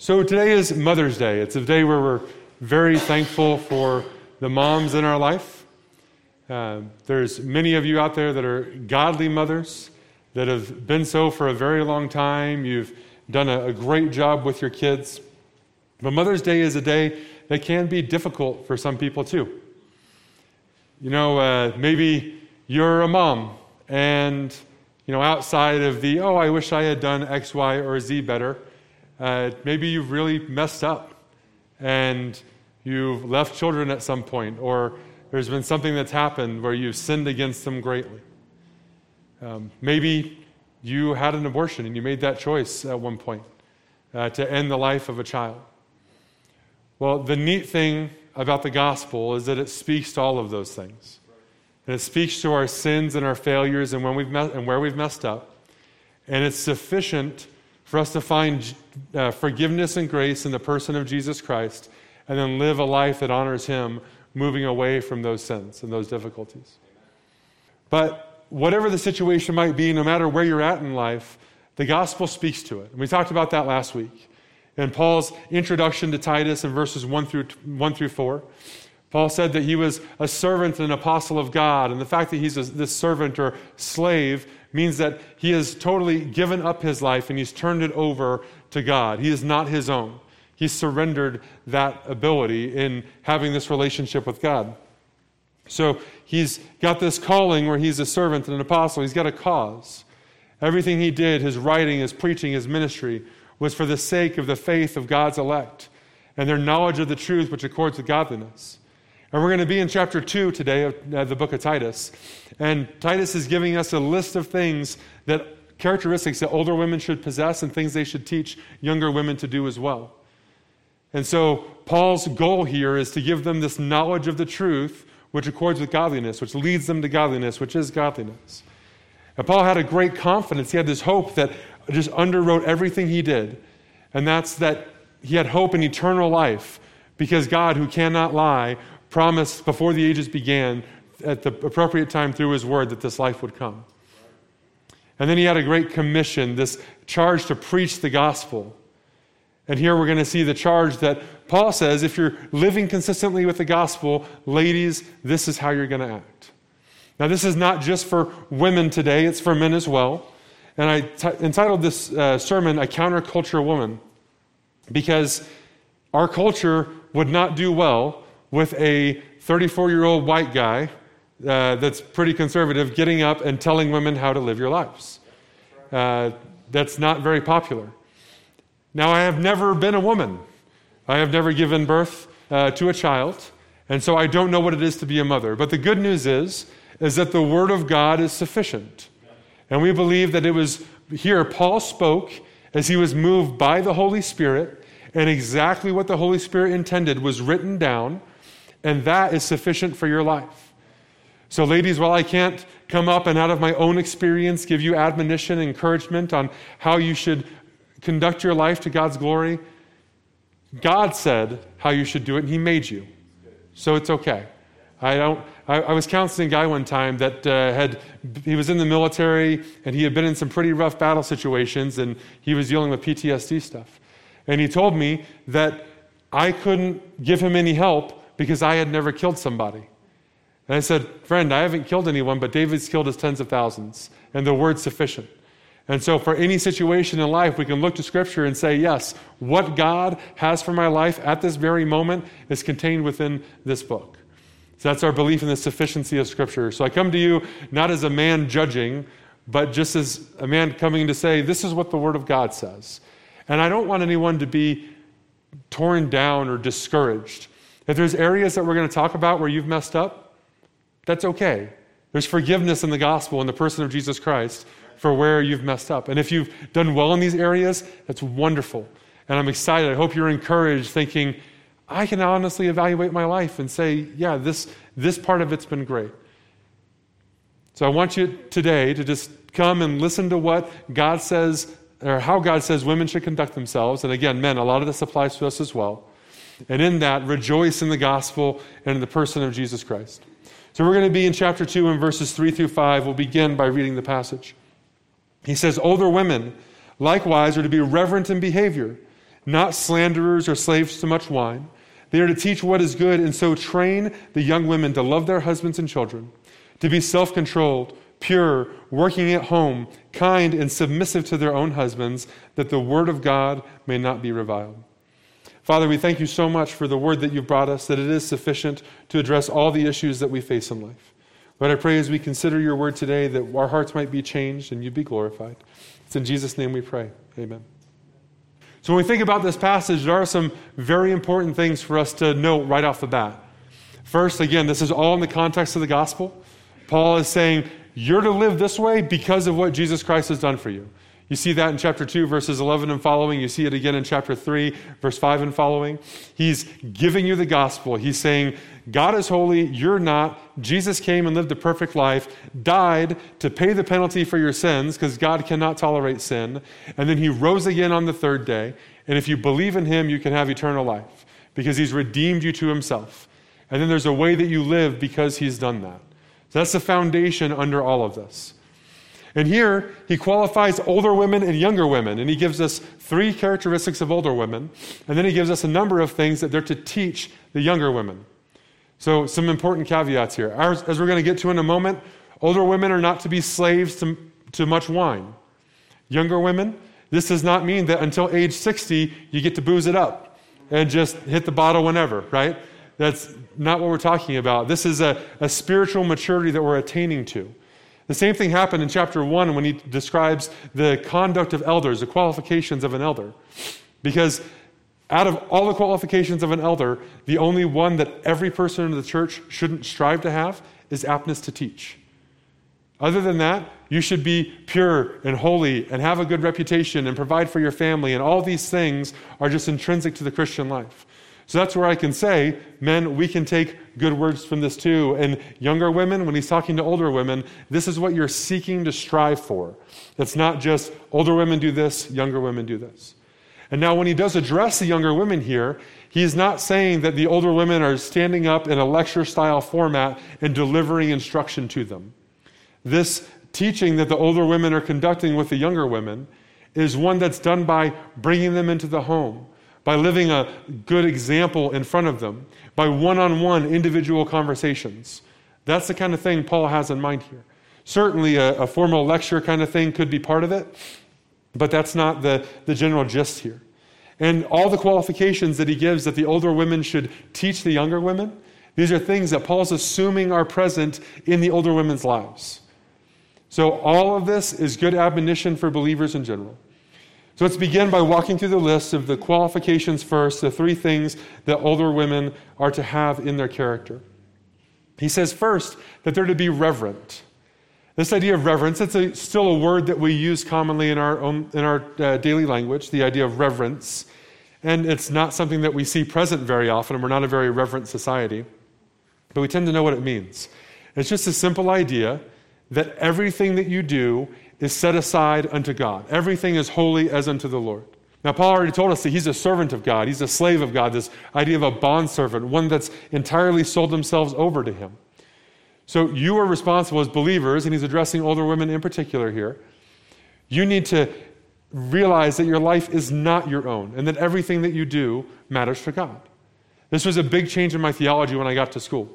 So today is Mother's Day. It's a day where we're very thankful for the moms in our life. There's many of you out there that are godly mothers that have been so for a very long time. You've done a great job with your kids. But Mother's Day is a day that can be difficult for some people too. You know, maybe you're a mom and, outside of the, I wish I had done X, Y, or Z better, maybe you've really messed up and you've left children at some point, or there's been something that's happened where you've sinned against them greatly. Maybe you had an abortion and you made that choice at one point to end the life of a child. Well, the neat thing about the gospel is that it speaks to all of those things. And it speaks to our sins and our failures and where we've messed up. And it's sufficient for us to find forgiveness and grace in the person of Jesus Christ and then live a life that honors Him, moving away from those sins and those difficulties. But whatever the situation might be, no matter where you're at in life, the gospel speaks to it. And we talked about that last week. In Paul's introduction to Titus in verses 1 through 4, Paul said that he was a servant and an apostle of God, and the fact that he's this servant or slave means that he has totally given up his life and he's turned it over to God. He is not his own. He's surrendered that ability in having this relationship with God. So he's got this calling where he's a servant and an apostle. He's got a cause. Everything he did, his writing, his preaching, his ministry, was for the sake of the faith of God's elect and their knowledge of the truth which accords with godliness. And we're going to be in chapter 2 today of the book of Titus. And Titus is giving us a list of characteristics that older women should possess and things they should teach younger women to do as well. And so Paul's goal here is to give them this knowledge of the truth which accords with godliness, which leads them to godliness, which is godliness. And Paul had a great confidence. He had this hope that just underwrote everything he did. And that's that he had hope in eternal life because God, who cannot lie, promised before the ages began at the appropriate time through His word that this life would come. And then he had a great commission, this charge to preach the gospel. And here we're going to see the charge that Paul says, if you're living consistently with the gospel, ladies, this is how you're going to act. Now, this is not just for women today, it's for men as well. And I entitled this sermon, A Counterculture Woman, because our culture would not do well with a 34-year-old white guy that's pretty conservative getting up and telling women how to live your lives. That's not very popular. Now, I have never been a woman. I have never given birth to a child, and so I don't know what it is to be a mother. But the good news is that the Word of God is sufficient. And we believe that it was here Paul spoke as he was moved by the Holy Spirit, and exactly what the Holy Spirit intended was written down, and that is sufficient for your life. So ladies, while I can't come up and out of my own experience give you admonition and encouragement on how you should conduct your life to God's glory, God said how you should do it, and He made you. So it's okay. I was counseling a guy one time that he was in the military and he had been in some pretty rough battle situations and he was dealing with PTSD stuff. And he told me that I couldn't give him any help because I had never killed somebody. And I said, friend, I haven't killed anyone, but David's killed his tens of thousands, and the word's sufficient. And so for any situation in life, we can look to Scripture and say, yes, what God has for my life at this very moment is contained within this book. So that's our belief in the sufficiency of Scripture. So I come to you not as a man judging, but just as a man coming to say, this is what the Word of God says. And I don't want anyone to be torn down or discouraged. If there's areas that we're going to talk about where you've messed up, that's okay. There's forgiveness in the gospel in the person of Jesus Christ for where you've messed up. And if you've done well in these areas, that's wonderful. And I'm excited. I hope you're encouraged thinking, I can honestly evaluate my life and say, yeah, this part of it's been great. So I want you today to just come and listen to what God says, or how God says women should conduct themselves. And again, men, a lot of this applies to us as well. And in that, rejoice in the gospel and in the person of Jesus Christ. So we're going to be in chapter 2 in verses 3 through 5. We'll begin by reading the passage. He says, older women likewise are to be reverent in behavior, not slanderers or slaves to much wine. They are to teach what is good, and so train the young women to love their husbands and children, to be self-controlled, pure, working at home, kind, and submissive to their own husbands, that the word of God may not be reviled. Father, we thank you so much for the word that you've brought us, that it is sufficient to address all the issues that we face in life. Lord, I pray as we consider your word today that our hearts might be changed and you be glorified. It's in Jesus' name we pray. Amen. So when we think about this passage, there are some very important things for us to note right off the bat. First, again, this is all in the context of the gospel. Paul is saying, you're to live this way because of what Jesus Christ has done for you. You see that in chapter 2, verses 11 and following. You see it again in chapter 3, verse 5 and following. He's giving you the gospel. He's saying, God is holy, you're not. Jesus came and lived a perfect life, died to pay the penalty for your sins, because God cannot tolerate sin. And then he rose again on the third day. And if you believe in him, you can have eternal life, because he's redeemed you to himself. And then there's a way that you live because he's done that. So that's the foundation under all of this. And here, he qualifies older women and younger women, and he gives us 3 characteristics of older women, and then he gives us a number of things that they're to teach the younger women. So some important caveats here. As we're going to get to in a moment, older women are not to be slaves to much wine. Younger women, this does not mean that until age 60, you get to booze it up and just hit the bottle whenever, right? That's not what we're talking about. This is a spiritual maturity that we're attaining to. The same thing happened in chapter 1 when he describes the conduct of elders, the qualifications of an elder. Because out of all the qualifications of an elder, the only one that every person in the church shouldn't strive to have is aptness to teach. Other than that, you should be pure and holy and have a good reputation and provide for your family, and all these things are just intrinsic to the Christian life. So that's where I can say, men, we can take good words from this too. And younger women, when he's talking to older women, this is what you're seeking to strive for. It's not just older women do this, younger women do this. And now when he does address the younger women here, he's not saying that the older women are standing up in a lecture-style format and delivering instruction to them. This teaching that the older women are conducting with the younger women is one that's done by bringing them into the home, by living a good example in front of them, by one-on-one individual conversations. That's the kind of thing Paul has in mind here. Certainly a formal lecture kind of thing could be part of it, but that's not the general gist here. And all the qualifications that he gives that the older women should teach the younger women, these are things that Paul's assuming are present in the older women's lives. So all of this is good admonition for believers in general. So let's begin by walking through the list of the qualifications first, the 3 things that older women are to have in their character. He says first that they're to be reverent. This idea of reverence, it's still a word that we use commonly in our daily language, the idea of reverence. And it's not something that we see present very often, and we're not a very reverent society. But we tend to know what it means. It's just a simple idea that everything that you do is set aside unto God. Everything is holy as unto the Lord. Now, Paul already told us that he's a servant of God. He's a slave of God, this idea of a bondservant, one that's entirely sold themselves over to him. So you are responsible as believers, and he's addressing older women in particular here. You need to realize that your life is not your own, and that everything that you do matters to God. This was a big change in my theology when I got to school.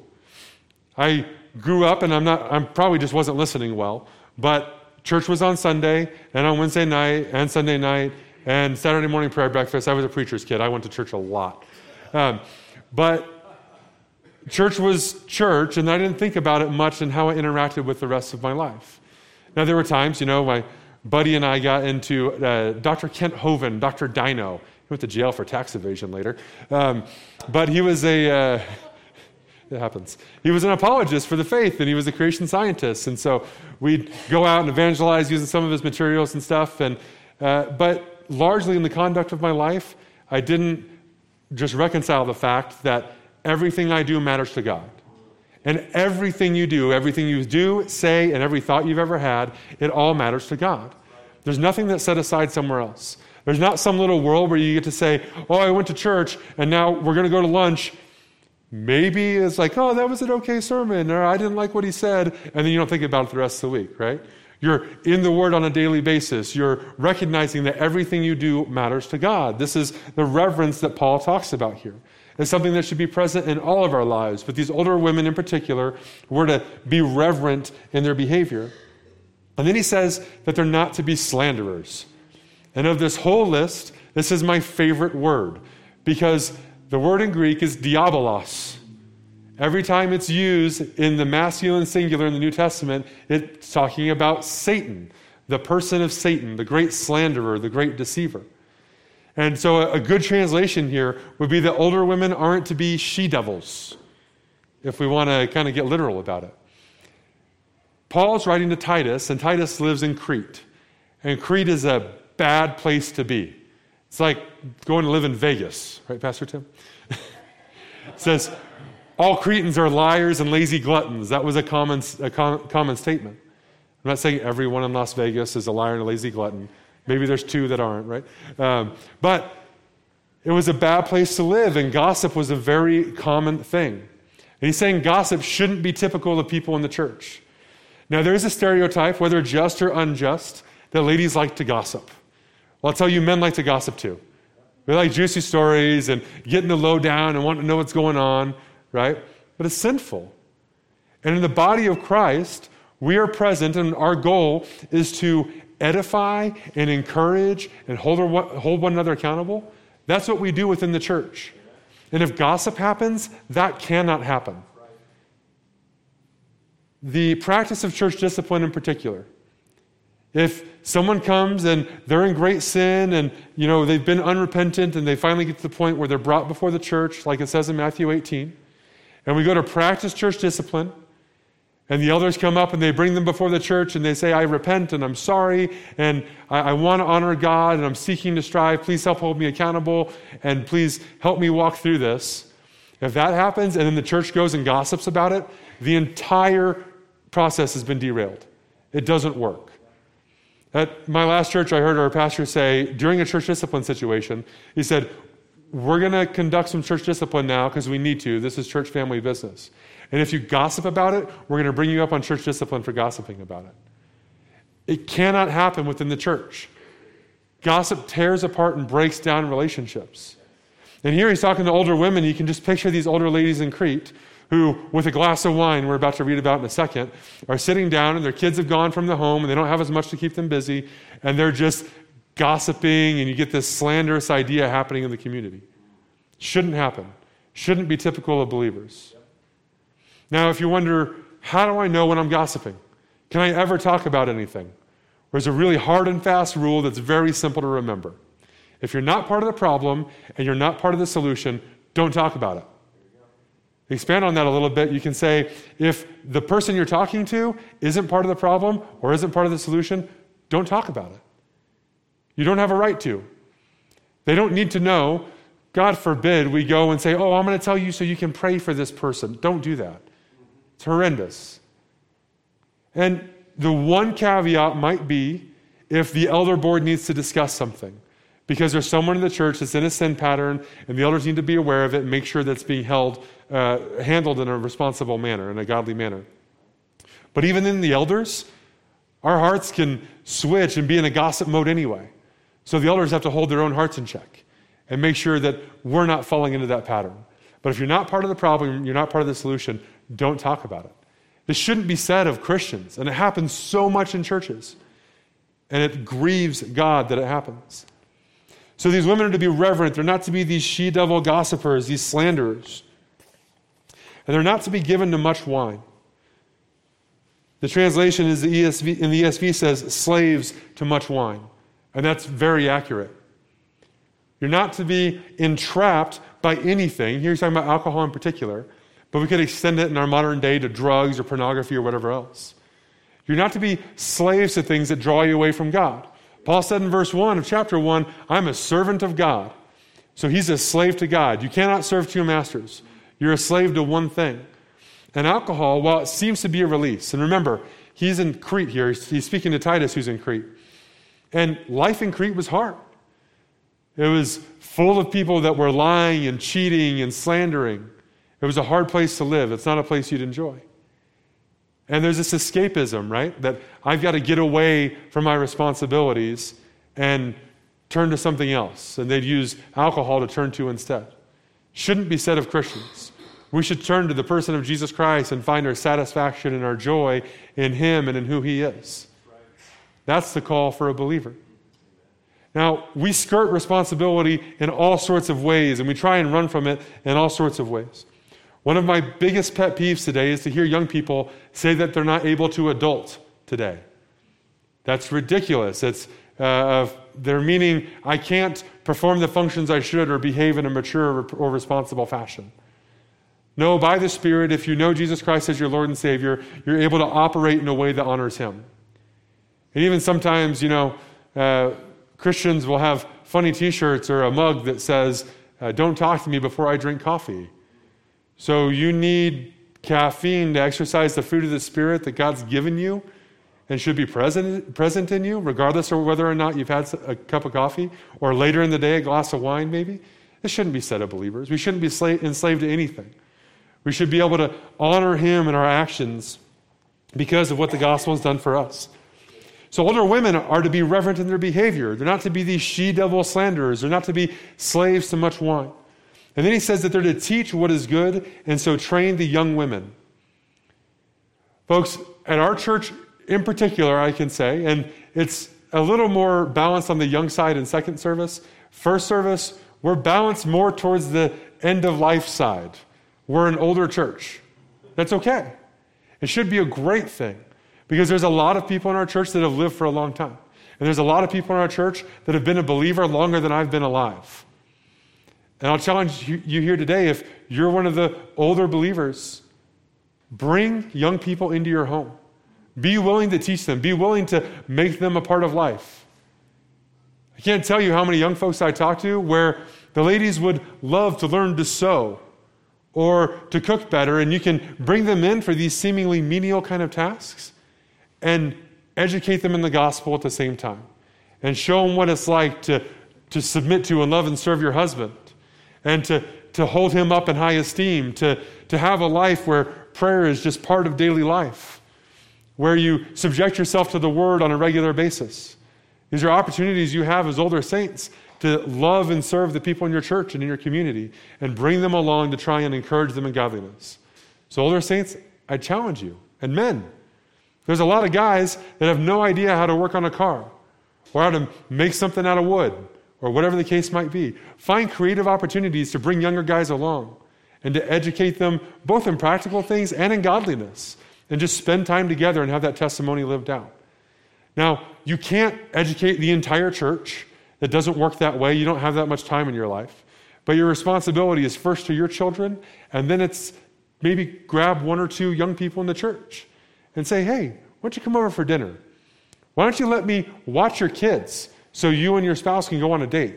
I grew up, and I probably just wasn't listening well, but church was on Sunday, and on Wednesday night, and Sunday night, and Saturday morning prayer breakfast. I was a preacher's kid. I went to church a lot. But church was church, and I didn't think about it much and how it interacted with the rest of my life. Now, there were times, my buddy and I got into Dr. Kent Hovind, Dr. Dino. He went to jail for tax evasion later. But he was it happens. He was an apologist for the faith, and he was a creation scientist. And so we'd go out and evangelize using some of his materials and stuff. But largely in the conduct of my life, I didn't just reconcile the fact that everything I do matters to God. And everything you do, say, and every thought you've ever had, it all matters to God. There's nothing that's set aside somewhere else. There's not some little world where you get to say, oh, I went to church, and now we're going to go to lunch. Maybe it's like, oh, that was an okay sermon, or I didn't like what he said, and then you don't think about it the rest of the week, right? You're in the Word on a daily basis. You're recognizing that everything you do matters to God. This is the reverence that Paul talks about here. It's something that should be present in all of our lives, but these older women in particular were to be reverent in their behavior. And then he says that they're not to be slanderers. And of this whole list, this is my favorite word, because the word in Greek is diabolos. Every time it's used in the masculine singular in the New Testament, it's talking about Satan, the person of Satan, the great slanderer, the great deceiver. And so a good translation here would be that older women aren't to be she-devils, if we want to kind of get literal about it. Paul's writing to Titus, and Titus lives in Crete. And Crete is a bad place to be. It's like going to live in Vegas, right, Pastor Tim? It says, all Cretans are liars and lazy gluttons. That was a common statement. I'm not saying everyone in Las Vegas is a liar and a lazy glutton. Maybe there's two that aren't, right? But it was a bad place to live, and gossip was a very common thing. And he's saying gossip shouldn't be typical of people in the church. Now, there is a stereotype, whether just or unjust, that ladies like to gossip. Well, I'll tell you, men like to gossip too. We like juicy stories and getting the lowdown and wanting to know what's going on, right? But it's sinful. And in the body of Christ, we are present, and our goal is to edify and encourage and hold one another accountable. That's what we do within the church. And if gossip happens, that cannot happen. The practice of church discipline in particular. If someone comes and they're in great sin and, they've been unrepentant and they finally get to the point where they're brought before the church, like it says in Matthew 18, and we go to practice church discipline, and the elders come up and they bring them before the church and they say, I repent and I'm sorry and I want to honor God and I'm seeking to strive. Please help hold me accountable and please help me walk through this. If that happens and then the church goes and gossips about it, the entire process has been derailed. It doesn't work. At my last church, I heard our pastor say, during a church discipline situation, he said, we're going to conduct some church discipline now because we need to. This is church family business. And if you gossip about it, we're going to bring you up on church discipline for gossiping about it. It cannot happen within the church. Gossip tears apart and breaks down relationships. And here he's talking to older women. You can just picture these older ladies in Crete who, with a glass of wine, we're about to read about in a second, are sitting down and their kids have gone from the home and they don't have as much to keep them busy, and they're just gossiping, and you get this slanderous idea happening in the community. Shouldn't happen. Shouldn't be typical of believers. Now, if you wonder, how do I know when I'm gossiping? Can I ever talk about anything? There's a really hard and fast rule that's very simple to remember. If you're not part of the problem and you're not part of the solution, don't talk about it. Expand on that a little bit. You can say, if the person you're talking to isn't part of the problem or isn't part of the solution, don't talk about it. You don't have a right to. They don't need to know. God forbid we go and say, I'm going to tell you so you can pray for this person. Don't do that. It's horrendous. And the one caveat might be if the elder board needs to discuss something, because there's someone in the church that's in a sin pattern and the elders need to be aware of it and make sure that it's being handled in a responsible manner, in a godly manner. But even in the elders, our hearts can switch and be in a gossip mode anyway. So the elders have to hold their own hearts in check and make sure that we're not falling into that pattern. But if you're not part of the problem, you're not part of the solution, don't talk about it. This shouldn't be said of Christians, and it happens so much in churches. And it grieves God that it happens. So these women are to be reverent. They're not to be these she-devil gossipers, these slanderers. And they're not to be given to much wine. The translation in the ESV says, slaves to much wine. And that's very accurate. You're not to be entrapped by anything. Here he's talking about alcohol in particular, but we could extend it in our modern day to drugs or pornography or whatever else. You're not to be slaves to things that draw you away from God. Paul said in verse 1 of chapter 1, I'm a servant of God. So he's a slave to God. You cannot serve two masters. You're a slave to one thing. And alcohol, while it seems to be a release, and remember, he's in Crete here. He's speaking to Titus, who's in Crete. And life in Crete was hard. It was full of people that were lying and cheating and slandering. It was a hard place to live. It's not a place you'd enjoy. And there's this escapism, right? That I've got to get away from my responsibilities and turn to something else. And they'd use alcohol to turn to instead. Shouldn't be said of Christians. We should turn to the person of Jesus Christ and find our satisfaction and our joy in Him and in who He is. That's the call for a believer. Now, we skirt responsibility in all sorts of ways, and we try and run from it in all sorts of ways. One of my biggest pet peeves today is to hear young people say that they're not able to adult today. That's ridiculous. It's they're meaning I can't perform the functions I should or behave in a mature or responsible fashion. No, by the Spirit, if you know Jesus Christ as your Lord and Savior, you're able to operate in a way that honors Him. And even sometimes, Christians will have funny t-shirts or a mug that says, don't talk to me before I drink coffee. So you need caffeine to exercise the fruit of the Spirit that God's given you and should be present in you, regardless of whether or not you've had a cup of coffee or later in the day a glass of wine maybe. This shouldn't be said of believers. We shouldn't be enslaved to anything. We should be able to honor Him in our actions because of what the gospel has done for us. So older women are to be reverent in their behavior. They're not to be these she-devil slanderers. They're not to be slaves to much wine. And then he says that they're to teach what is good and so train the young women. Folks, at our church in particular, I can say, and it's a little more balanced on the young side in second service. First service, we're balanced more towards the end of life side. We're an older church. That's okay. It should be a great thing because there's a lot of people in our church that have lived for a long time. And there's a lot of people in our church that have been a believer longer than I've been alive. And I'll challenge you here today, if you're one of the older believers, bring young people into your home. Be willing to teach them. Be willing to make them a part of life. I can't tell you how many young folks I talk to where the ladies would love to learn to sew or to cook better, and you can bring them in for these seemingly menial kind of tasks and educate them in the gospel at the same time and show them what it's like to submit to and love and serve your husband and to hold him up in high esteem, to have a life where prayer is just part of daily life, where you subject yourself to the Word on a regular basis. These are opportunities you have as older saints to love and serve the people in your church and in your community and bring them along to try and encourage them in godliness. So older saints, I challenge you. And men, there's a lot of guys that have no idea how to work on a car or how to make something out of wood or whatever the case might be. Find creative opportunities to bring younger guys along and to educate them both in practical things and in godliness, and just spend time together and have that testimony lived out. Now, you can't educate the entire church. It doesn't work that way. You don't have that much time in your life. But your responsibility is first to your children, and then it's maybe grab one or two young people in the church and say, hey, why don't you come over for dinner? Why don't you let me watch your kids so you and your spouse can go on a date?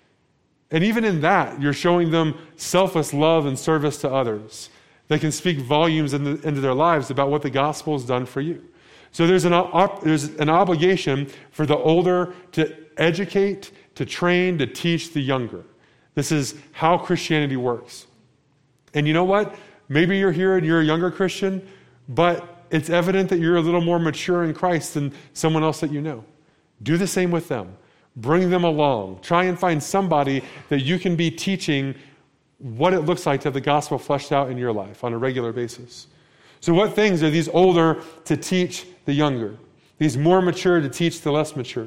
And even in that, you're showing them selfless love and service to others that can speak volumes into their lives about what the gospel has done for you. So there's an obligation for the older to educate, to train, to teach the younger. This is how Christianity works. And you know what? Maybe you're here and you're a younger Christian, but it's evident that you're a little more mature in Christ than someone else that you know. Do the same with them. Bring them along. Try and find somebody that you can be teaching what it looks like to have the gospel fleshed out in your life on a regular basis. So what things are these older to teach the younger? These more mature to teach the less mature?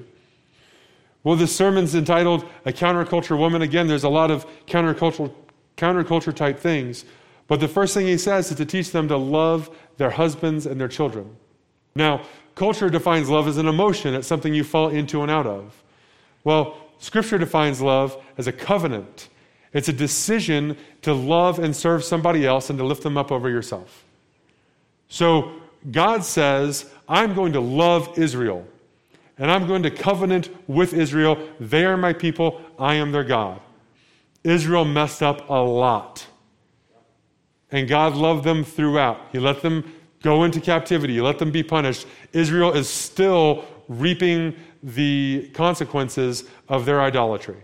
Well, this sermon's entitled A Counterculture Woman. Again, there's a lot of counterculture type things. But the first thing he says is to teach them to love their husbands and their children. Now, culture defines love as an emotion. It's something you fall into and out of. Well, Scripture defines love as a covenant. It's a decision to love and serve somebody else and to lift them up over yourself. So God says, I'm going to love Israel, and I'm going to covenant with Israel. They are my people. I am their God. Israel messed up a lot, and God loved them throughout. He let them go into captivity. He let them be punished. Israel is still reaping the consequences of their idolatry.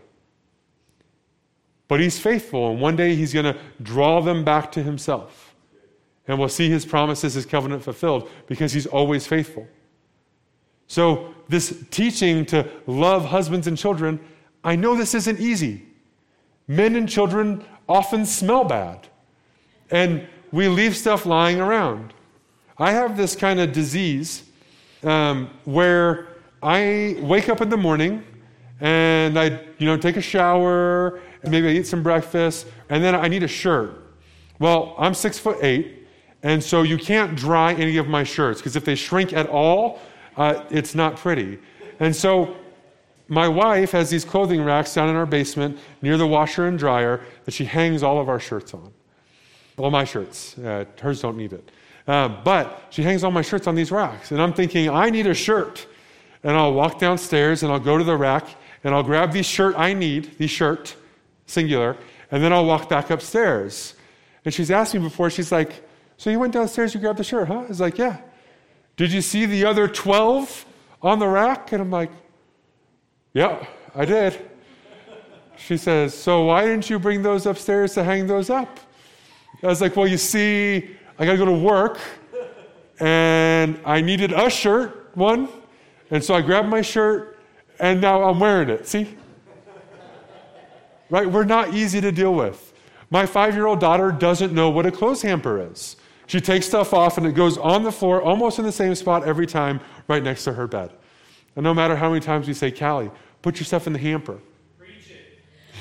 But he's faithful, and one day he's going to draw them back to himself. and we'll see his promises, his covenant fulfilled, because he's always faithful. So this teaching to love husbands and children, I know this isn't easy. Men and children often smell bad, and we leave stuff lying around. I have this kind of disease where I wake up in the morning and I take a shower, and maybe I eat some breakfast, and then I need a shirt. Well, I'm 6'8", and so you can't dry any of my shirts, because if they shrink at all, it's not pretty. And so my wife has these clothing racks down in our basement near the washer and dryer that she hangs all of our shirts on. Well, my shirts. Hers don't need it. But she hangs all my shirts on these racks. And I'm thinking, I need a shirt. And I'll walk downstairs and I'll go to the rack and I'll grab the shirt I need, the shirt, singular, and then I'll walk back upstairs. And she's asked me before, she's like, so you went downstairs, you grabbed the shirt, huh? I was like, yeah. Did you see the other 12 on the rack? And I'm like, yeah, I did. She says, so why didn't you bring those upstairs to hang those up? I was like, well, you see, I got to go to work, and I needed a shirt, one, and so I grabbed my shirt, and now I'm wearing it. See? Right? We're not easy to deal with. My 5-year-old daughter doesn't know what a clothes hamper is. She takes stuff off, and it goes on the floor, almost in the same spot every time, right next to her bed. And no matter how many times we say, Callie, put your stuff in the hamper. Preach it.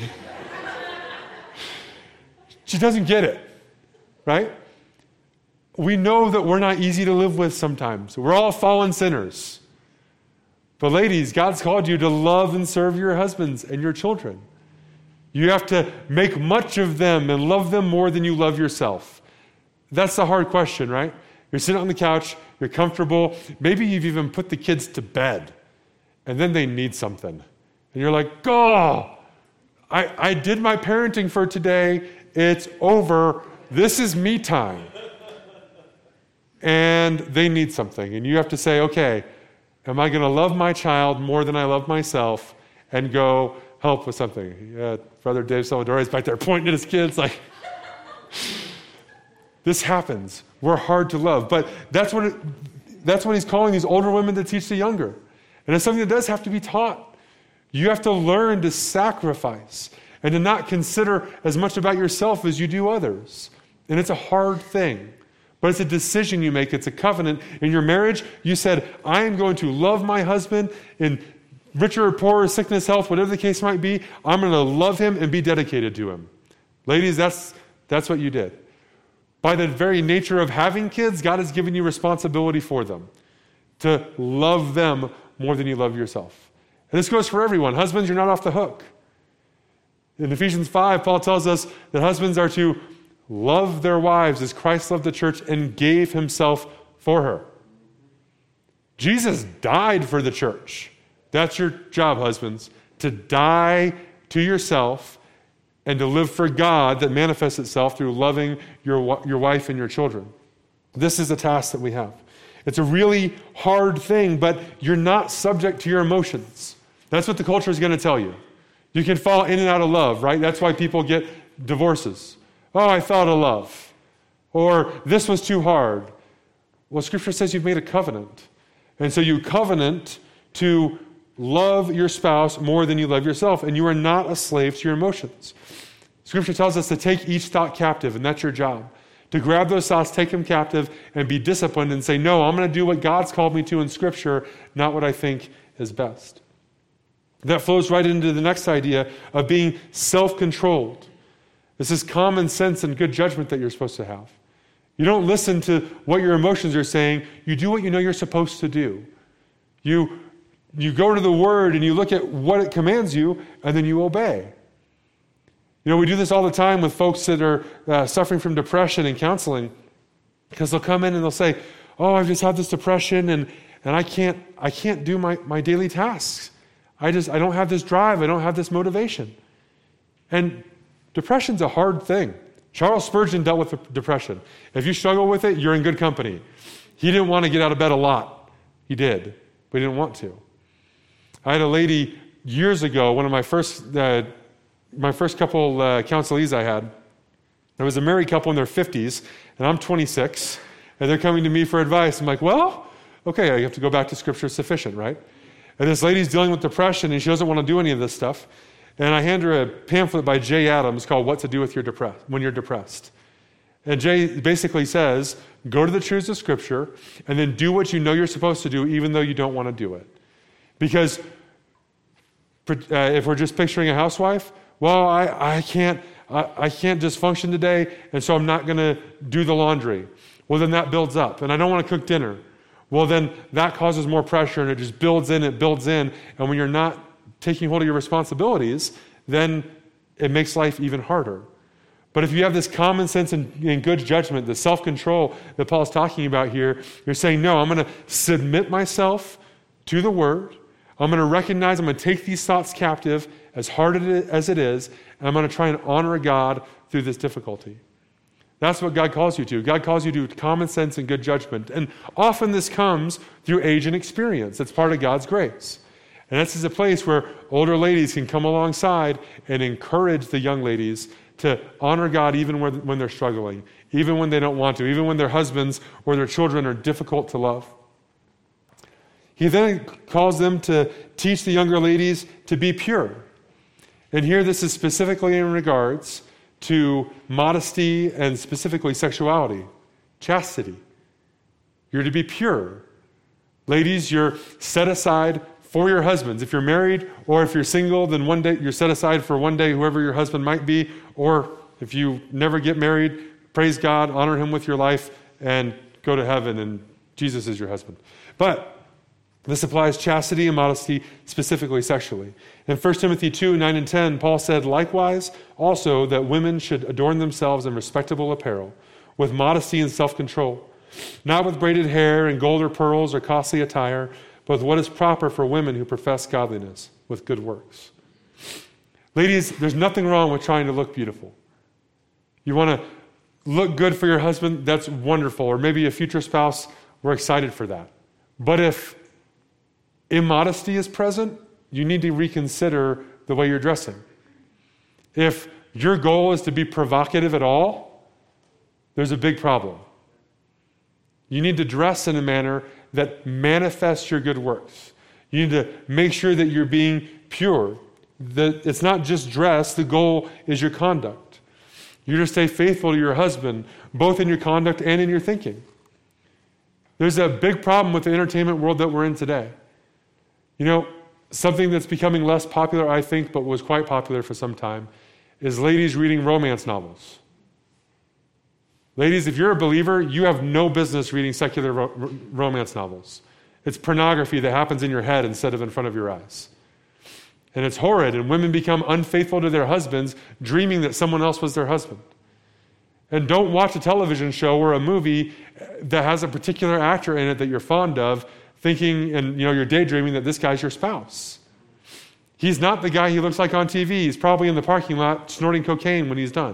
She doesn't get it, right? We know that we're not easy to live with sometimes. We're all fallen sinners. But ladies, God's called you to love and serve your husbands and your children. You have to make much of them and love them more than you love yourself. That's the hard question, right? You're sitting on the couch, you're comfortable, maybe you've even put the kids to bed, and then they need something. And you're like, oh, I did my parenting for today, it's over, this is me time. And they need something, and you have to say, okay, am I going to love my child more than I love myself and go help with something? Brother Dave Salvador is back there pointing at his kids like, this happens. We're hard to love. But that's what he's calling these older women to teach the younger. And it's something that does have to be taught. You have to learn to sacrifice and to not consider as much about yourself as you do others. And it's a hard thing. But it's a decision you make. It's a covenant. In your marriage, you said, I am going to love my husband in richer or poorer, sickness, health, whatever the case might be. I'm going to love him and be dedicated to him. Ladies, that's what you did. By the very nature of having kids, God has given you responsibility for them, to love them more than you love yourself. And this goes for everyone. Husbands, you're not off the hook. In Ephesians 5, Paul tells us that husbands are to love their wives as Christ loved the church and gave himself for her. Jesus died for the church. That's your job, husbands, to die to yourself and to live for God that manifests itself through loving your wife and your children. This is a task that we have. It's a really hard thing, but you're not subject to your emotions. That's what the culture is going to tell you. You can fall in and out of love, right? That's why people get divorces. Oh, I thought of love. Or this was too hard. Well, Scripture says you've made a covenant. And so you covenant to love your spouse more than you love yourself, and you are not a slave to your emotions. Scripture tells us to take each thought captive, and that's your job. To grab those thoughts, take them captive, and be disciplined and say, no, I'm going to do what God's called me to in Scripture, not what I think is best. That flows right into the next idea of being self-controlled. This is common sense and good judgment that you're supposed to have. You don't listen to what your emotions are saying. You do what you know you're supposed to do. You go to the Word and you look at what it commands you, and then you obey. You know, we do this all the time with folks that are suffering from depression in counseling, because they'll come in and they'll say, oh, I've just had this depression and I can't do my daily tasks. I don't have this drive. I don't have this motivation. And depression's a hard thing. Charles Spurgeon dealt with depression. If you struggle with it, you're in good company. He didn't want to get out of bed a lot. He did, but he didn't want to. I had a lady years ago, one of my first couple counselees I had, There was a married couple in their 50s, and I'm 26, and they're coming to me for advice. I'm like, well, okay, I have to go back to Scripture is sufficient, right? And this lady's dealing with depression, and she doesn't want to do any of this stuff. And I hand her a pamphlet by Jay Adams called What to Do with When You're Depressed. And Jay basically says, go to the truths of Scripture, and then do what you know you're supposed to do, even though you don't want to do it. Because if we're just picturing a housewife, well, I can't just function today, and so I'm not going to do the laundry. Well, then that builds up, and I don't want to cook dinner. Well, then that causes more pressure, and it just builds in, and when you're not taking hold of your responsibilities, then it makes life even harder. But if you have this common sense and good judgment, the self-control that Paul's talking about here, you're saying, no, I'm going to submit myself to the Word. I'm going to recognize, I'm going to take these thoughts captive, as hard as it is, and I'm going to try and honor God through this difficulty. That's what God calls you to. God calls you to common sense and good judgment. And often this comes through age and experience. It's part of God's grace. And this is a place where older ladies can come alongside and encourage the young ladies to honor God even when they're struggling, even when they don't want to, even when their husbands or their children are difficult to love. He then calls them to teach the younger ladies to be pure. And here this is specifically in regards to modesty and specifically sexuality, chastity. You're to be pure. Ladies, you're set aside for your husbands. If you're married or if you're single, then one day you're set aside for one day, whoever your husband might be. Or if you never get married, praise God, honor him with your life, and go to heaven, and Jesus is your husband. But this applies chastity and modesty, specifically sexually. In 1 Timothy 2, 9 and 10, Paul said, likewise, also that women should adorn themselves in respectable apparel, with modesty and self-control, not with braided hair and gold or pearls or costly attire, but with what is proper for women who profess godliness, with good works. Ladies, there's nothing wrong with trying to look beautiful. You want to look good for your husband, that's wonderful. Or maybe a future spouse, we're excited for that. But if immodesty is present, you need to reconsider the way you're dressing. If your goal is to be provocative at all, there's a big problem. You need to dress in a manner that manifests your good works. You need to make sure that you're being pure. That it's not just dress, the goal is your conduct. You're to stay faithful to your husband, both in your conduct and in your thinking. There's a big problem with the entertainment world that we're in today. You know, something that's becoming less popular, I think, but was quite popular for some time, is ladies reading romance novels. Ladies, if you're a believer, you have no business reading secular romance novels. It's pornography that happens in your head instead of in front of your eyes. And it's horrid, and women become unfaithful to their husbands, dreaming that someone else was their husband. And don't watch a television show or a movie that has a particular actor in it that you're fond of, thinking and you're daydreaming that this guy's your spouse. He's not the guy he looks like on TV. He's probably in the parking lot snorting cocaine when he's done.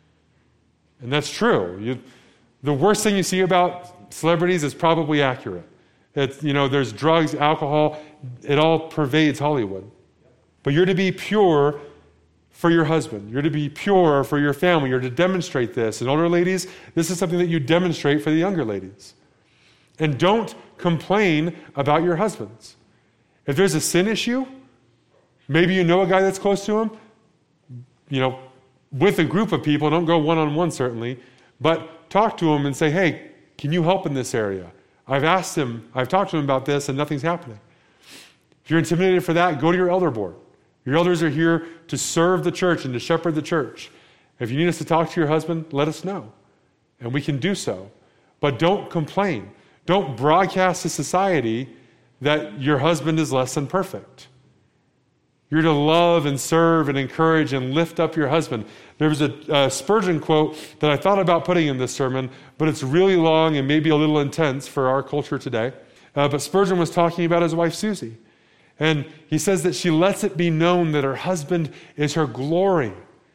And that's true. The worst thing you see about celebrities is probably accurate. There's drugs, alcohol, it all pervades Hollywood. But you're to be pure for your husband. You're to be pure for your family. You're to demonstrate this. And older ladies, this is something that you demonstrate for the younger ladies. And don't complain about your husbands. If there's a sin issue, maybe you know a guy that's close to him, with a group of people, don't go one-on-one certainly, but talk to him and say, hey, can you help in this area? I've talked to him about this and nothing's happening. If you're intimidated for that, go to your elder board. Your elders are here to serve the church and to shepherd the church. If you need us to talk to your husband, let us know. And we can do so. But don't complain. Don't broadcast to society that your husband is less than perfect. You're to love and serve and encourage and lift up your husband. There was a Spurgeon quote that I thought about putting in this sermon, but it's really long and maybe a little intense for our culture today. But Spurgeon was talking about his wife, Susie. And he says that she lets it be known that her husband is her glory.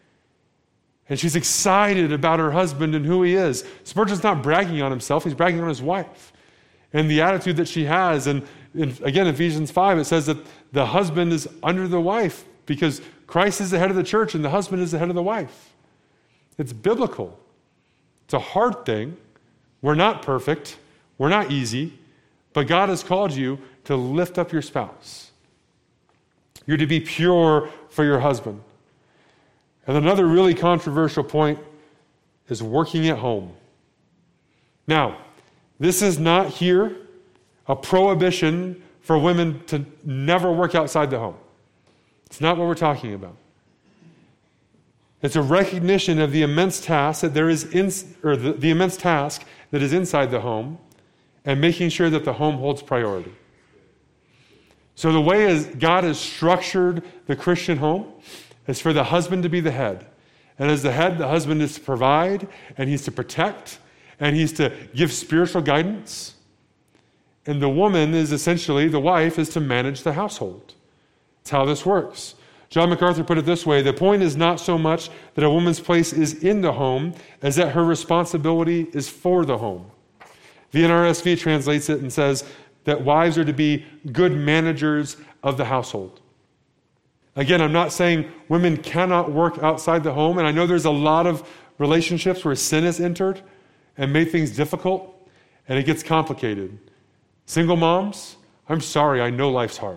And she's excited about her husband and who he is. Spurgeon's not bragging on himself, he's bragging on his wife. And the attitude that she has. And again, Ephesians 5, it says that the husband is under the wife because Christ is the head of the church and the husband is the head of the wife. It's biblical. It's a hard thing. We're not perfect. We're not easy. But God has called you to lift up your spouse. You're to be pure for your husband. And another really controversial point is working at home. Now, this is not here a prohibition for women to never work outside the home. It's not what we're talking about. It's a recognition of the immense task that there is the immense task that is inside the home, and making sure that the home holds priority. So the way as God has structured the Christian home is for the husband to be the head. And as the head, the husband is to provide, and he's to protect, and he's to give spiritual guidance. And the woman is essentially, the wife is to manage the household. That's how this works. John MacArthur put it this way: the point is not so much that a woman's place is in the home as that her responsibility is for the home. The NRSV translates it and says that wives are to be good managers of the household. Again, I'm not saying women cannot work outside the home, and I know there's a lot of relationships where sin has entered and made things difficult, and it gets complicated. Single moms, I'm sorry, I know life's hard.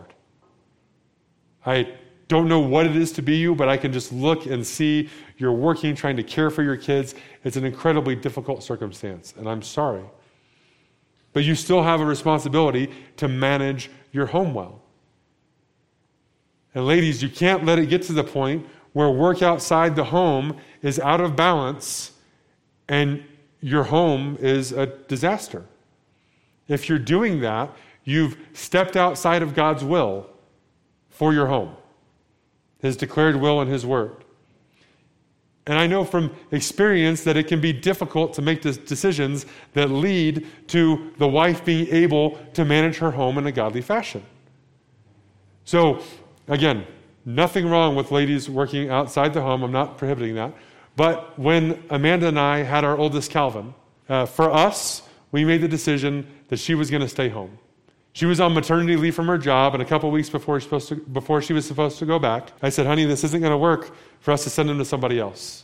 I don't know what it is to be you, but I can just look and see you're working, trying to care for your kids. It's an incredibly difficult circumstance, and I'm sorry. But you still have a responsibility to manage your home well. And ladies, you can't let it get to the point where work outside the home is out of balance and your home is a disaster. If you're doing that, you've stepped outside of God's will for your home, His declared will and His word. And I know from experience that it can be difficult to make decisions that lead to the wife being able to manage her home in a godly fashion. So, again, nothing wrong with ladies working outside the home. I'm not prohibiting that. But when Amanda and I had our oldest, Calvin, for us, we made the decision that she was going to stay home. She was on maternity leave from her job, and a couple weeks before she was supposed to go back, I said, honey, this isn't going to work for us to send him to somebody else.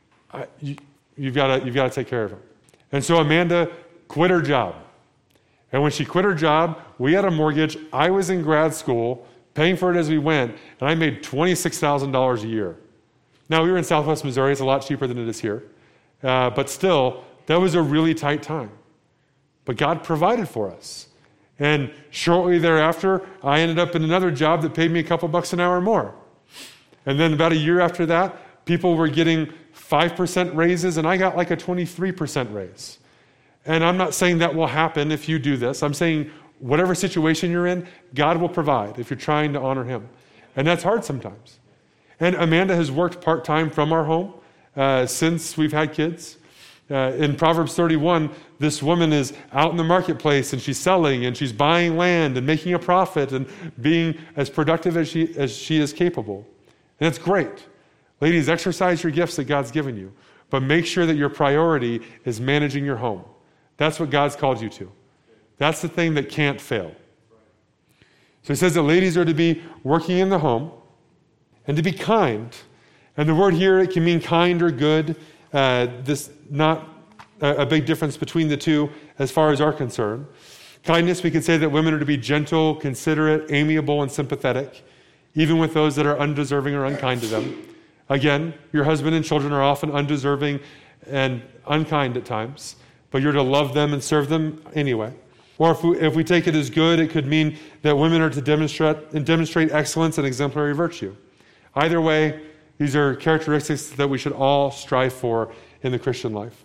You've got to take care of him. And so Amanda quit her job. And when she quit her job, we had a mortgage. I was in grad school, paying for it as we went, and I made $26,000 a year. Now, we were in Southwest Missouri. It's a lot cheaper than it is here. But still, that was a really tight time. But God provided for us. And shortly thereafter, I ended up in another job that paid me a couple bucks an hour more. And then about a year after that, people were getting 5% raises, and I got like a 23% raise. And I'm not saying that will happen if you do this. I'm saying whatever situation you're in, God will provide if you're trying to honor Him. And that's hard sometimes. And Amanda has worked part-time from our home since we've had kids. In Proverbs 31, this woman is out in the marketplace, and she's selling, and she's buying land and making a profit and being as productive as she is capable. And it's great. Ladies, exercise your gifts that God's given you, but make sure that your priority is managing your home. That's what God's called you to. That's the thing that can't fail. So He says that ladies are to be working in the home and to be kind. And the word here, it can mean kind or good. This not a big difference between the two as far as our concern. Kindness, we could say that women are to be gentle, considerate, amiable, and sympathetic, even with those that are undeserving or unkind to them. Again, your husband and children are often undeserving and unkind at times, but you're to love them and serve them anyway. Or if we take it as good, it could mean that women are to demonstrate excellence and exemplary virtue. Either way, these are characteristics that we should all strive for in the Christian life.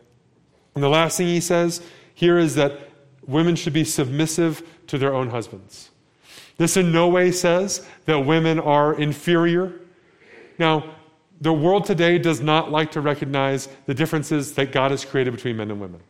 And the last thing he says here is that women should be submissive to their own husbands. This in no way says that women are inferior. Now, the world today does not like to recognize the differences that God has created between men and women.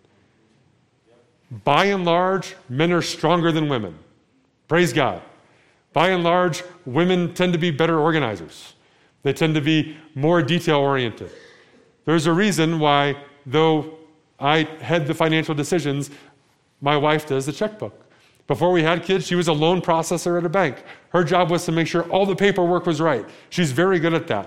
By and large, men are stronger than women. Praise God. By and large, women tend to be better organizers. They tend to be more detail-oriented. There's a reason why, though I head the financial decisions, my wife does the checkbook. Before we had kids, she was a loan processor at a bank. Her job was to make sure all the paperwork was right. She's very good at that.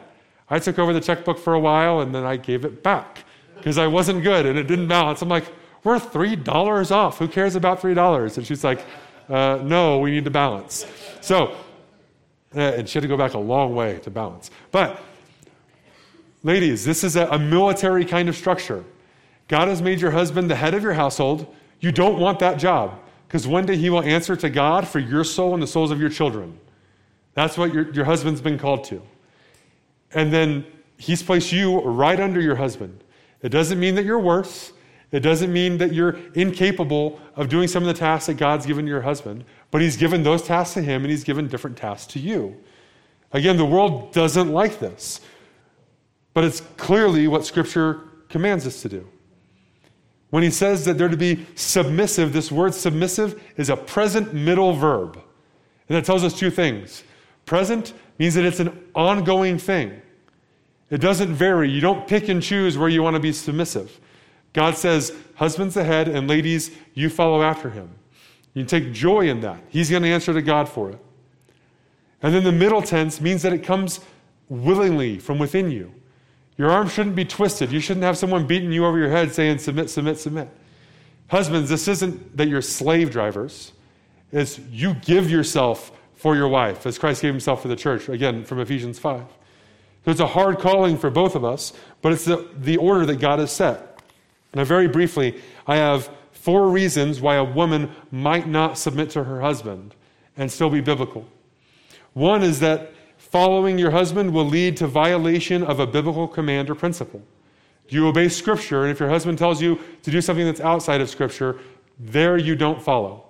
I took over the checkbook for a while, and then I gave it back because I wasn't good and it didn't balance. I'm like, we're $3 off. Who cares about $3? And she's like, no, we need to balance. So, and she had to go back a long way to balance. But, ladies, this is a military kind of structure. God has made your husband the head of your household. You don't want that job because one day he will answer to God for your soul and the souls of your children. That's what your husband's been called to. And then he's placed you right under your husband. It doesn't mean that you're worse. It doesn't mean that you're incapable of doing some of the tasks that God's given your husband, but he's given those tasks to him and he's given different tasks to you. Again, the world doesn't like this, but it's clearly what Scripture commands us to do. When he says that they're to be submissive, this word submissive is a present middle verb. And that tells us two things. Present means that it's an ongoing thing. It doesn't vary. You don't pick and choose where you want to be submissive. God says, husband's the head, and ladies, you follow after him. You take joy in that. He's going to answer to God for it. And then the middle tense means that it comes willingly from within you. Your arm shouldn't be twisted. You shouldn't have someone beating you over your head saying, submit, submit, submit. Husbands, this isn't that you're slave drivers. It's you give yourself for your wife, as Christ gave himself for the church, again, from Ephesians 5. So it's a hard calling for both of us, but it's the order that God has set. Now, very briefly, I have 4 reasons why a woman might not submit to her husband and still be biblical. One is that following your husband will lead to violation of a biblical command or principle. You obey Scripture, and if your husband tells you to do something that's outside of Scripture, there you don't follow.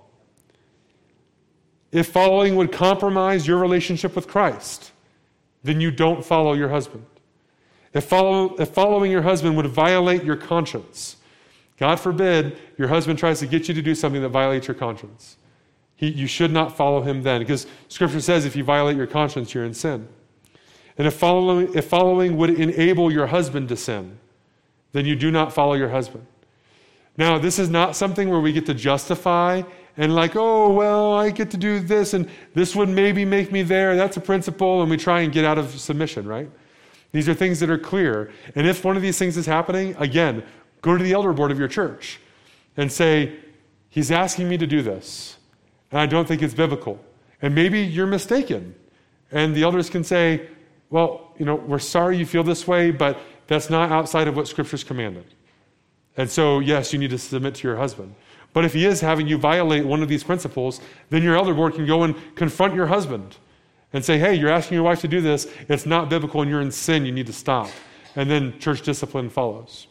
If following would compromise your relationship with Christ, then you don't follow your husband. If following your husband would violate your conscience, God forbid your husband tries to get you to do something that violates your conscience. You should not follow him then, because Scripture says if you violate your conscience, you're in sin. And if following would enable your husband to sin, then you do not follow your husband. Now, this is not something where we get to justify and like, oh, well, I get to do this, and this would maybe make me there. That's a principle, and we try and get out of submission, right? These are things that are clear. And if one of these things is happening, again, go to the elder board of your church and say, he's asking me to do this, and I don't think it's biblical. And maybe you're mistaken. And the elders can say, well, we're sorry you feel this way, but that's not outside of what Scripture's commanded. And so, yes, you need to submit to your husband. But if he is having you violate one of these principles, then your elder board can go and confront your husband and say, hey, you're asking your wife to do this. It's not biblical and you're in sin. You need to stop. And then church discipline follows.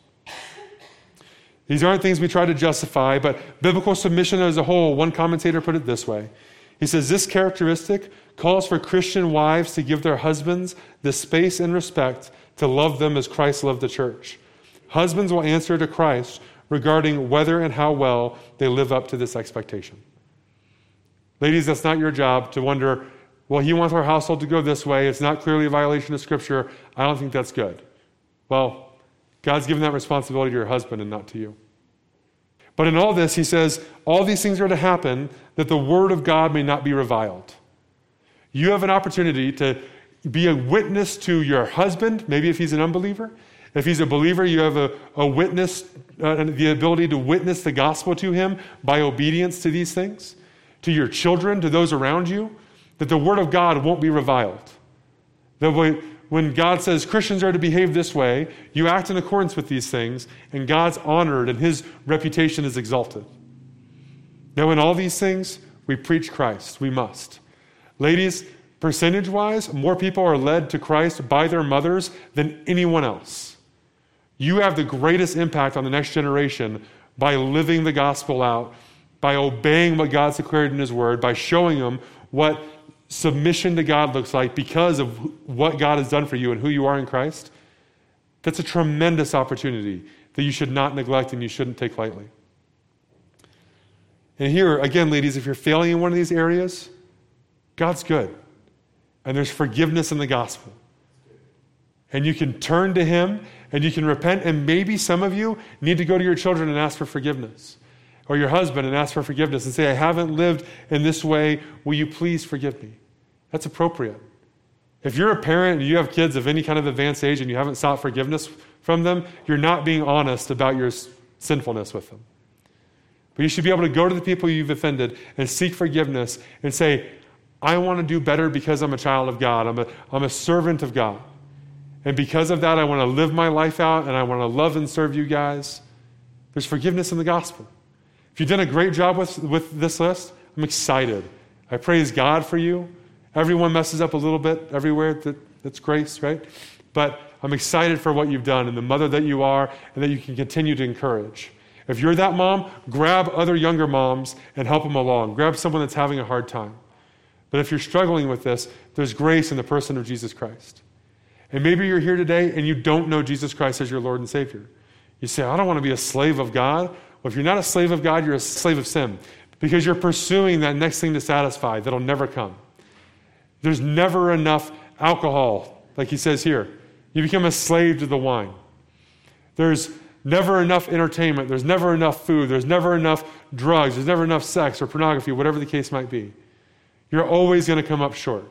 These aren't things we try to justify, but biblical submission as a whole, one commentator put it this way. He says, this characteristic calls for Christian wives to give their husbands the space and respect to love them as Christ loved the church. Husbands will answer to Christ regarding whether and how well they live up to this expectation. Ladies, that's not your job to wonder, well, he wants our household to go this way. It's not clearly a violation of Scripture. I don't think that's good. Well, God's given that responsibility to your husband and not to you. But in all this, he says, all these things are to happen that the word of God may not be reviled. You have an opportunity to be a witness to your husband, maybe if he's an unbeliever. If he's a believer, you have a witness, the ability to witness the gospel to him by obedience to these things, to your children, to those around you, that the word of God won't be reviled. That when God says Christians are to behave this way, you act in accordance with these things, and God's honored and his reputation is exalted. Now, in all these things, we preach Christ. We must. Ladies, percentage-wise, more people are led to Christ by their mothers than anyone else. You have the greatest impact on the next generation by living the gospel out, by obeying what God's declared in his word, by showing them what submission to God looks like because of what God has done for you and who you are in Christ. That's a tremendous opportunity that you should not neglect and you shouldn't take lightly. And here, again, ladies, if you're failing in one of these areas, God's good. And there's forgiveness in the gospel. And you can turn to him and you can repent, and maybe some of you need to go to your children and ask for forgiveness, or your husband and ask for forgiveness and say, I haven't lived in this way. Will you please forgive me? That's appropriate. If you're a parent and you have kids of any kind of advanced age and you haven't sought forgiveness from them, you're not being honest about your sinfulness with them. But you should be able to go to the people you've offended and seek forgiveness and say, I want to do better because I'm a child of God. I'm a servant of God. And because of that, I want to live my life out and I want to love and serve you guys. There's forgiveness in the gospel. If you've done a great job with this list, I'm excited. I praise God for you. Everyone messes up a little bit everywhere. That's grace, right? But I'm excited for what you've done and the mother that you are and that you can continue to encourage. If you're that mom, grab other younger moms and help them along. Grab someone that's having a hard time. But if you're struggling with this, there's grace in the person of Jesus Christ. And maybe you're here today and you don't know Jesus Christ as your Lord and Savior. You say, I don't want to be a slave of God. Well, if you're not a slave of God, you're a slave of sin because you're pursuing that next thing to satisfy that'll never come. There's never enough alcohol, like he says here. You become a slave to the wine. There's never enough entertainment. There's never enough food. There's never enough drugs. There's never enough sex or pornography, whatever the case might be. You're always going to come up short.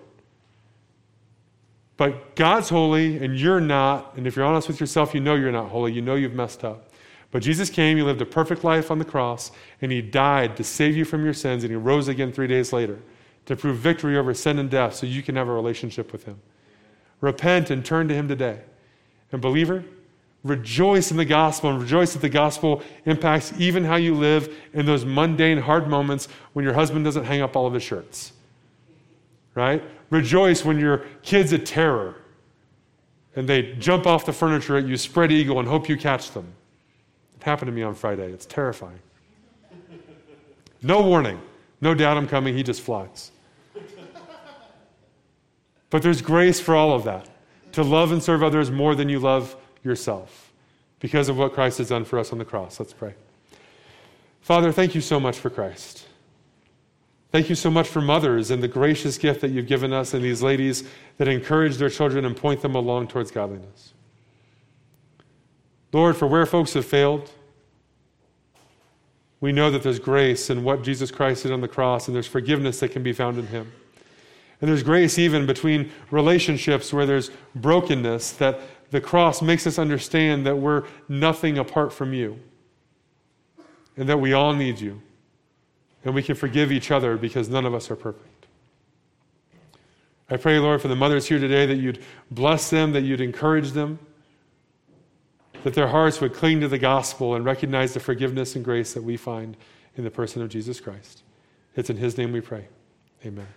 But God's holy and you're not. And if you're honest with yourself, you know you're not holy. You know you've messed up. But Jesus came, he lived a perfect life on the cross, and he died to save you from your sins, and he rose again 3 days later to prove victory over sin and death so you can have a relationship with him. Repent and turn to him today. And believer, rejoice in the gospel and rejoice that the gospel impacts even how you live in those mundane, hard moments when your husband doesn't hang up all of his shirts. Right? Rejoice when your kid's a terror and they jump off the furniture at you, spread eagle, and hope you catch them. It happened to me on Friday. It's terrifying. No warning. No doubt I'm coming. He just flies. But there's grace for all of that. To love and serve others more than you love yourself because of what Christ has done for us on the cross. Let's pray. Father, thank you so much for Christ. Thank you so much for mothers and the gracious gift that you've given us and these ladies that encourage their children and point them along towards godliness. Lord, for where folks have failed, we know that there's grace in what Jesus Christ did on the cross, and there's forgiveness that can be found in him. And there's grace even between relationships where there's brokenness, that the cross makes us understand that we're nothing apart from you and that we all need you. And we can forgive each other because none of us are perfect. I pray, Lord, for the mothers here today that you'd bless them, that you'd encourage them, that their hearts would cling to the gospel and recognize the forgiveness and grace that we find in the person of Jesus Christ. It's in his name we pray. Amen.